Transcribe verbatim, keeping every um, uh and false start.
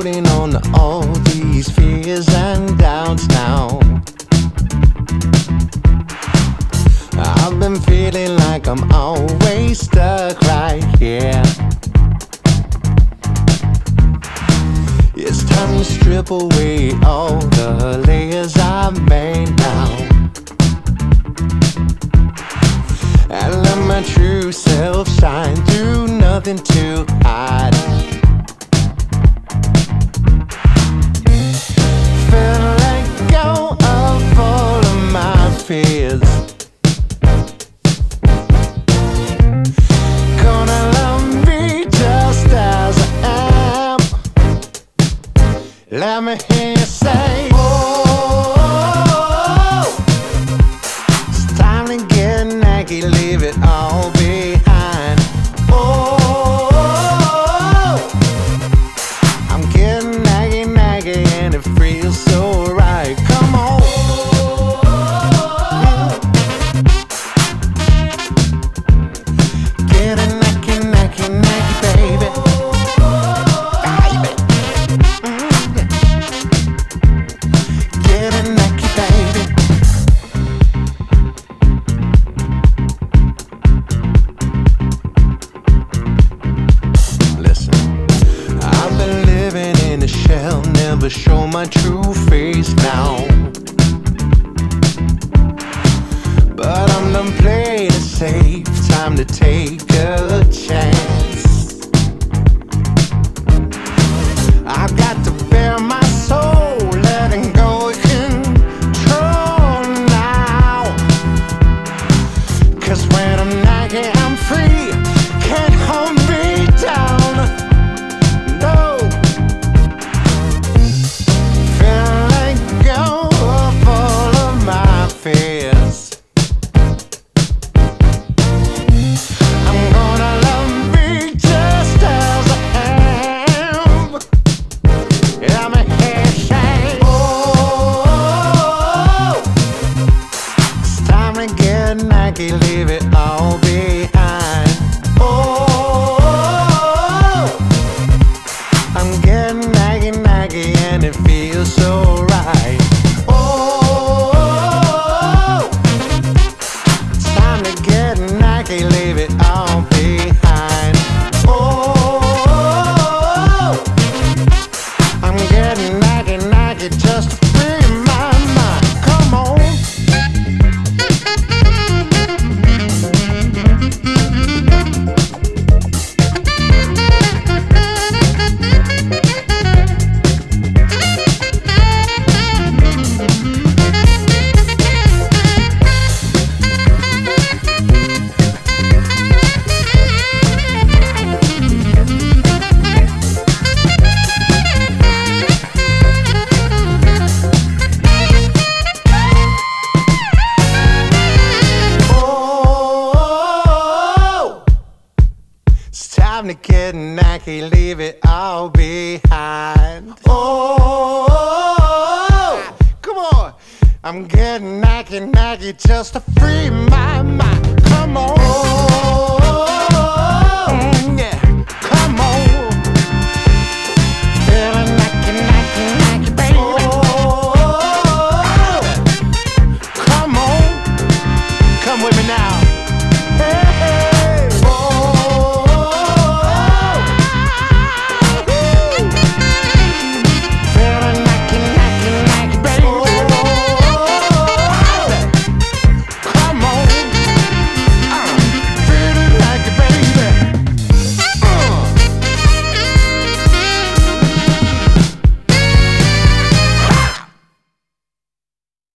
holding on to all these fears and doubts now. I've been feeling like I'm always stuck right here. It's time to strip away all the layers I've made now, and let my true self shine through, nothing to hide. Finna let go of all of my fears. Gonna love me just as I am. Let me hear you say, oh, it's time to get naked, leave it all behind. Oh, I'm getting naggy, naggy, and it feels so right. Come on. Get a naggy, naggy, naggy, baby. Baby. Mm. Get a naggy, baby. Listen, I've been living in a shell, never show my true face now. But I'm done playing it safe, time to take a chance. I've got to bare my soul, letting go of control now. Cause when I'm nagging, I'm free, can't hold me down. No. Finna let go of all of my fears. I'm gonna love me just as I am. Yeah, my hair shine. Oh, it's time to get naggy, leave it all behind. Oh, I'm getting naggy, naggy, and it feels so right. Oh, it's time to get naggy, leave it all behind. Oh, I'm getting naggy, naggy, just to free my mind. Come on. Oh, it's time to get naggy, leave it all behind. Oh, come on. I'm getting naggy, naggy, just to free my mind. Come on.